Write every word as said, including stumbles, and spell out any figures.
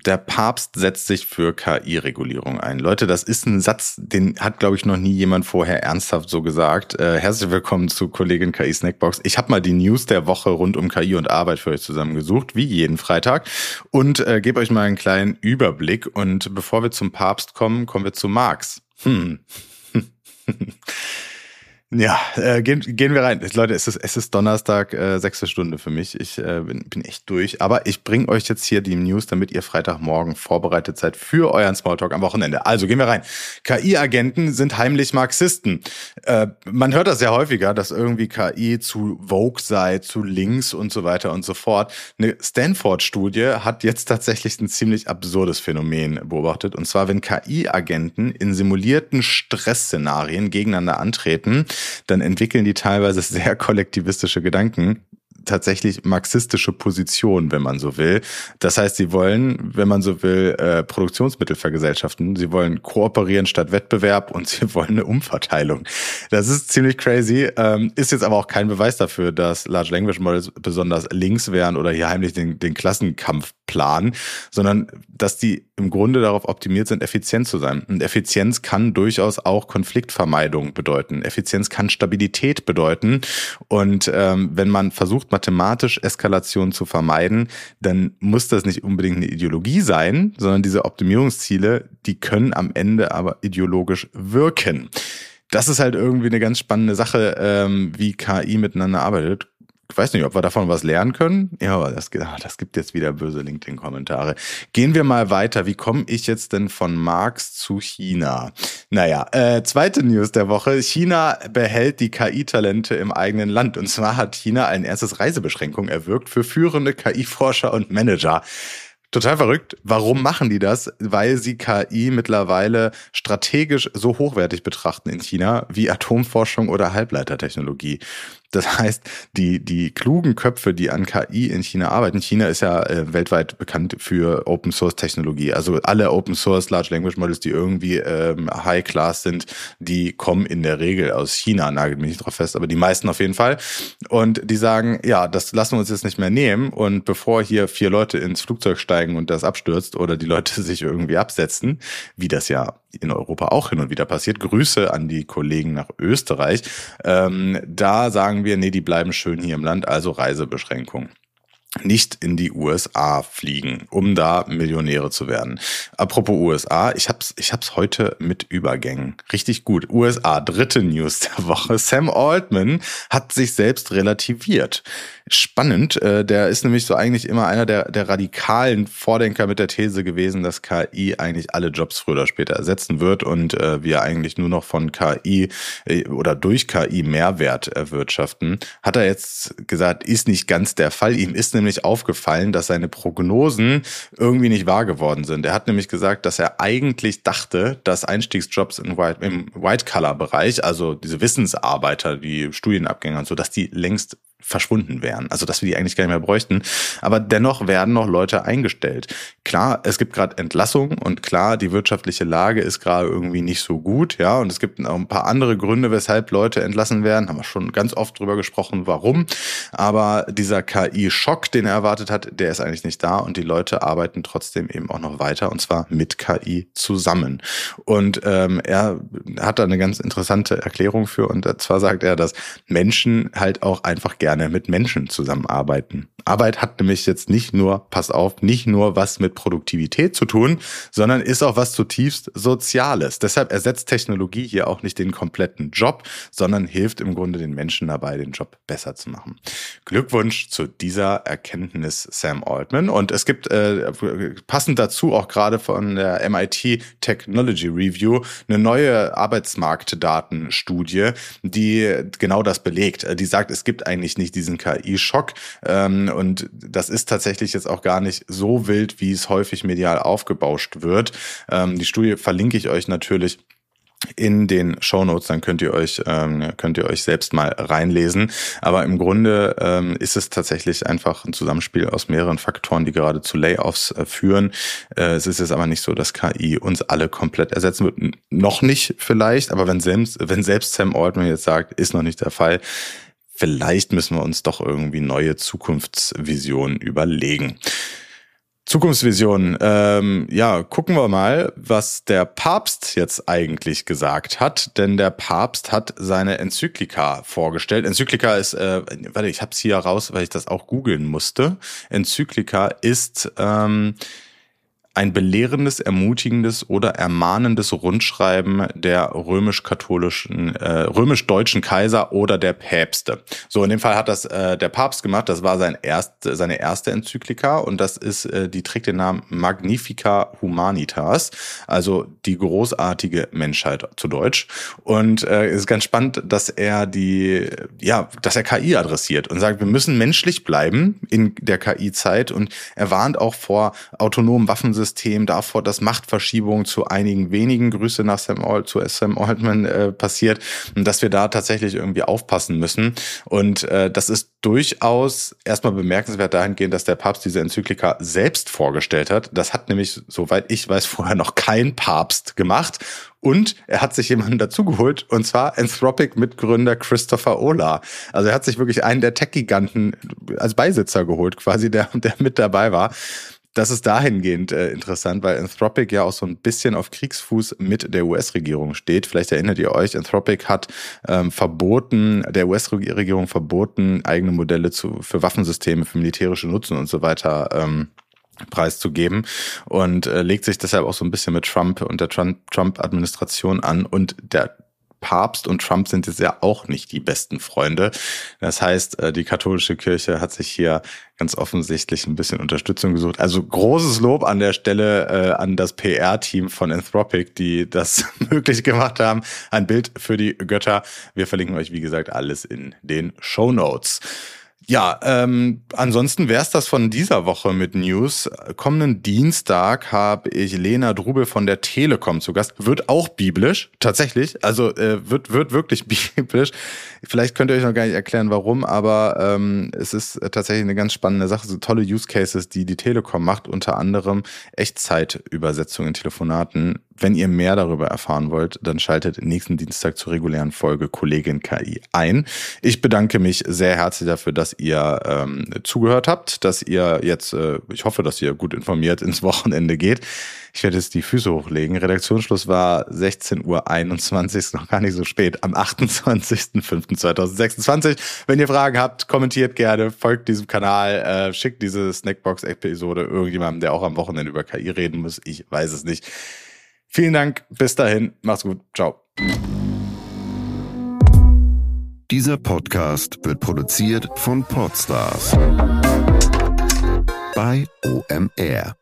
Der Papst setzt sich für K I-Regulierung ein. Leute, das ist ein Satz, den hat, glaube ich, noch nie jemand vorher ernsthaft so gesagt. Äh, herzlich willkommen zu Kollegin K I-Snackbox. Ich habe mal die News der Woche rund um K I und Arbeit für euch zusammengesucht, wie jeden Freitag, und äh, gebe euch mal einen kleinen Überblick. Und bevor wir zum Papst kommen, kommen wir zu Marx. Hm. Ja, äh, gehen, gehen wir rein. Leute, es ist, es ist Donnerstag, äh, sechste Stunde für mich. Ich äh, bin, bin echt durch. Aber ich bringe euch jetzt hier die News, damit ihr Freitagmorgen vorbereitet seid für euren Smalltalk am Wochenende. Also gehen wir rein. K I-Agenten sind heimlich Marxisten. Äh, man hört das ja häufiger, dass irgendwie K I zu woke sei, zu links und so weiter und so fort. Eine Stanford-Studie hat jetzt tatsächlich ein ziemlich absurdes Phänomen beobachtet. Und zwar, wenn K I-Agenten in simulierten Stressszenarien gegeneinander antreten, dann entwickeln die teilweise sehr kollektivistische Gedanken, tatsächlich marxistische Positionen, wenn man so will. Das heißt, sie wollen, wenn man so will, äh, Produktionsmittel vergesellschaften. Sie wollen kooperieren statt Wettbewerb und sie wollen eine Umverteilung. Das ist ziemlich crazy, ähm, ist jetzt aber auch kein Beweis dafür, dass Large Language Models besonders links wären oder hier heimlich den, den Klassenkampf planen, sondern dass die im Grunde darauf optimiert sind, effizient zu sein. Und Effizienz kann durchaus auch Konfliktvermeidung bedeuten. Effizienz kann Stabilität bedeuten. Und ähm, wenn man versucht, mathematisch Eskalation zu vermeiden, dann muss das nicht unbedingt eine Ideologie sein, sondern diese Optimierungsziele, die können am Ende aber ideologisch wirken. Das ist halt irgendwie eine ganz spannende Sache, ähm, wie K I miteinander arbeitet. Ich weiß nicht, ob wir davon was lernen können. Ja, aber das, das gibt jetzt wieder böse LinkedIn-Kommentare. Gehen wir mal weiter. Wie komme ich jetzt denn von Marx zu China? Naja, äh, zweite News der Woche. China behält die K I-Talente im eigenen Land. Und zwar hat China ein erstes Reisebeschränkung erwirkt für führende K I-Forscher und Manager. Total verrückt. Warum machen die das? Weil sie K I mittlerweile strategisch so hochwertig betrachten in China wie Atomforschung oder Halbleitertechnologie. Das heißt, die die klugen Köpfe, die an K I in China arbeiten, China ist ja äh, weltweit bekannt für Open-Source-Technologie. Also alle Open-Source Large Language Models, die irgendwie ähm, High-Class sind, die kommen in der Regel aus China. Nagelt mich nicht drauf fest, aber die meisten auf jeden Fall. Und die sagen, ja, das lassen wir uns jetzt nicht mehr nehmen. Und bevor hier vier Leute ins Flugzeug steigen und das abstürzt oder die Leute sich irgendwie absetzen, wie das ja in Europa auch hin und wieder passiert, Grüße an die Kollegen nach Österreich, ähm, da sagen wir, nee, die bleiben schön hier im Land, also Reisebeschränkung. Nicht in die U S A fliegen, um da Millionäre zu werden. Apropos U S A, ich hab's, ich hab's heute mit Übergängen. Richtig gut. U S A, dritte News der Woche. Sam Altman hat sich selbst relativiert. Spannend, äh, der ist nämlich so eigentlich immer einer der, der radikalen Vordenker mit der These gewesen, dass K I eigentlich alle Jobs früher oder später ersetzen wird und äh, wir eigentlich nur noch von K I äh, oder durch K I Mehrwert erwirtschaften. Hat er jetzt gesagt, ist nicht ganz der Fall. Ihm ist nämlich aufgefallen, dass seine Prognosen irgendwie nicht wahr geworden sind. Er hat nämlich gesagt, dass er eigentlich dachte, dass Einstiegsjobs im White, im White-Collar-Bereich, also diese Wissensarbeiter, die Studienabgänger und so, dass die längst verschwunden wären. Also, dass wir die eigentlich gar nicht mehr bräuchten. Aber dennoch werden noch Leute eingestellt. Klar, es gibt gerade Entlassungen und klar, die wirtschaftliche Lage ist gerade irgendwie nicht so gut, ja. Und es gibt auch ein paar andere Gründe, weshalb Leute entlassen werden. Haben wir schon ganz oft drüber gesprochen, warum. Aber dieser K I-Schock, den er erwartet hat, der ist eigentlich nicht da und die Leute arbeiten trotzdem eben auch noch weiter und zwar mit K I zusammen. Und ähm, er hat da eine ganz interessante Erklärung für und zwar sagt er, dass Menschen halt auch einfach gerne mit Menschen zusammenarbeiten. Arbeit hat nämlich jetzt nicht nur, pass auf, nicht nur was mit Produktivität zu tun, sondern ist auch was zutiefst Soziales. Deshalb ersetzt Technologie hier auch nicht den kompletten Job, sondern hilft im Grunde den Menschen dabei, den Job besser zu machen. Glückwunsch zu dieser Erkenntnis, Sam Altman. Und es gibt äh, passend dazu auch gerade von der M I T Technology Review eine neue Arbeitsmarktdatenstudie, die genau das belegt. Die sagt, es gibt eigentlich nicht diesen K I-Schock. Ähm, und das ist tatsächlich jetzt auch gar nicht so wild, wie es häufig medial aufgebauscht wird. Ähm, die Studie verlinke ich euch natürlich in den Shownotes, dann könnt ihr euch ähm, könnt ihr euch selbst mal reinlesen. Aber im Grunde ähm, ist es tatsächlich einfach ein Zusammenspiel aus mehreren Faktoren, die gerade zu Layoffs äh, führen. Äh, es ist jetzt aber nicht so, dass K I uns alle komplett ersetzen wird. Noch nicht vielleicht, aber wenn selbst, wenn selbst Sam Altman jetzt sagt, ist noch nicht der Fall, vielleicht müssen wir uns doch irgendwie neue Zukunftsvisionen überlegen. Zukunftsvision. Ähm, ja, gucken wir mal, was der Papst jetzt eigentlich gesagt hat. Denn der Papst hat seine Enzyklika vorgestellt. Enzyklika ist, äh, warte, ich habe es hier raus, weil ich das auch googeln musste. Enzyklika ist ähm, ein belehrendes, ermutigendes oder ermahnendes Rundschreiben der römisch-katholischen, äh, römisch-deutschen Kaiser oder der Päpste. So, in dem Fall hat das äh, der Papst gemacht. Das war sein erst, seine erste Enzyklika und das ist, äh, die trägt den Namen Magnifica Humanitas, also die großartige Menschheit zu Deutsch. Und äh, es ist ganz spannend, dass er die, ja, dass er K I adressiert und sagt, wir müssen menschlich bleiben in der K I-Zeit und er warnt auch vor autonomen Waffensystemen, System davor, dass Machtverschiebung zu einigen wenigen, Grüße nach Sam, Alt, zu Sam Altman äh, passiert, und dass wir da tatsächlich irgendwie aufpassen müssen. Und äh, das ist durchaus erstmal bemerkenswert dahingehend, dass der Papst diese Enzyklika selbst vorgestellt hat. Das hat nämlich, soweit ich weiß, vorher noch kein Papst gemacht. Und er hat sich jemanden dazugeholt, und zwar Anthropic-Mitgründer Christopher Olah. Also er hat sich wirklich einen der Tech-Giganten als Beisitzer geholt, quasi, der, der mit dabei war. Das ist dahingehend äh, interessant, weil Anthropic ja auch so ein bisschen auf Kriegsfuß mit der U S-Regierung steht. Vielleicht erinnert ihr euch, Anthropic hat ähm, verboten, der U S-Regierung verboten, eigene Modelle zu, für Waffensysteme, für militärische Nutzen und so weiter ähm, preiszugeben und äh, legt sich deshalb auch so ein bisschen mit Trump und der Trump-Administration an. Und der Papst und Trump sind jetzt ja auch nicht die besten Freunde. Das heißt, die katholische Kirche hat sich hier ganz offensichtlich ein bisschen Unterstützung gesucht. Also großes Lob an der Stelle äh, an das P R-Team von Anthropic, die das möglich gemacht haben. Ein Bild für die Götter. Wir verlinken euch, wie gesagt, alles in den Shownotes. Ja, ähm, ansonsten wär's das von dieser Woche mit News. Kommenden Dienstag habe ich Lena Drubel von der Telekom zu Gast. Wird auch biblisch, tatsächlich. Also äh, wird wird wirklich biblisch. Vielleicht könnt ihr euch noch gar nicht erklären, warum, aber ähm, es ist tatsächlich eine ganz spannende Sache. So tolle Use Cases, die die Telekom macht, unter anderem Echtzeitübersetzung in Telefonaten. Wenn ihr mehr darüber erfahren wollt, dann schaltet nächsten Dienstag zur regulären Folge Kollegin K I ein. Ich bedanke mich sehr herzlich dafür, dass ihr ähm, zugehört habt, dass ihr jetzt, äh, ich hoffe, dass ihr gut informiert ins Wochenende geht. Ich werde jetzt die Füße hochlegen. Redaktionsschluss war sechzehn Uhr einundzwanzig, ist noch gar nicht so spät, am achtundzwanzigsten fünften zweitausendsechsundzwanzig. Wenn ihr Fragen habt, kommentiert gerne, folgt diesem Kanal, äh, schickt diese Snackbox-Episode irgendjemandem, der auch am Wochenende über K I reden muss. Ich weiß es nicht. Vielen Dank, bis dahin, macht's gut, ciao. Dieser Podcast wird produziert von Podstars bei O M R.